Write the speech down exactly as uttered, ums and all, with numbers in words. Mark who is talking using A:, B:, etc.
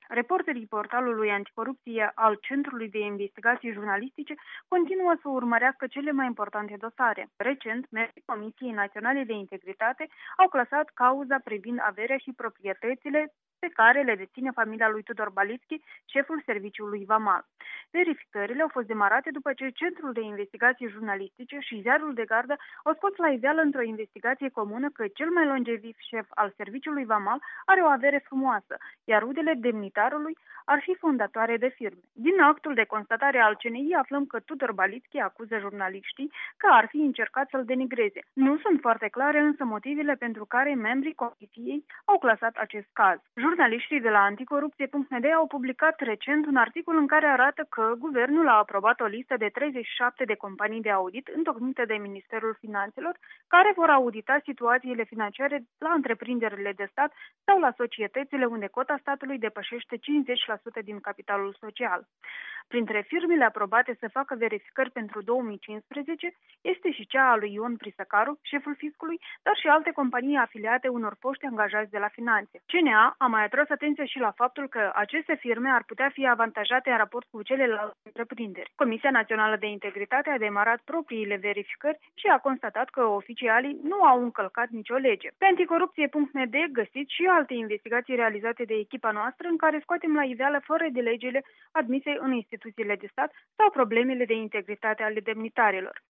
A: Reporterii portalului anticorupție al Centrului de Investigații Jurnalistice continuă să urmărească cele mai importante dosare. Recent, membrii Comisiei Naționale de Integritate au clasat cauza privind averea și proprietățile pe care le deține familia lui Tudor Balitski, șeful serviciului vamal. Verificările au fost demarate după ce Centrul de Investigații Jurnalistice și Ziarul de Gardă au scos la iveală într-o investigație comună că cel mai longeviv șef al serviciului vamal are o avere frumoasă, iar rudele demnitarului ar fi fondatoare de firme. Din actul de constatare al C N I aflăm că Tudor Balitski acuză jurnaliștii că ar fi încercat să-l denigreze. Nu sunt foarte clare însă motivele pentru care membrii comisiei au clasat acest caz. Jurnaliștii de la anticorupție punct n d au publicat recent un articol în care arată că guvernul a aprobat o listă de treizeci și șapte de companii de audit întocmite de Ministerul Finanțelor, care vor audita situațiile financiare la întreprinderile de stat sau la societățile unde cota statului depășește cincizeci la sută din capitalul social. Printre firmele aprobate să facă verificări pentru două mii cincisprezece este și cea a lui Ion Prisăcaru, șeful fiscului, dar și alte companii afiliate unor foști angajați de la finanțe. C N A a mai atras atenția și la faptul că aceste firme ar putea fi avantajate în raport cu celelalte întreprinderi. Comisia Națională de Integritate a demarat propriile verificări și a constatat că oficialii nu au încălcat nicio lege. Pe anticorupție punct n d găsiți și alte investigații realizate de echipa noastră în care scoatem la iveală fără de legile admise în instituțiile de stat sau problemele de integritate ale demnitarilor.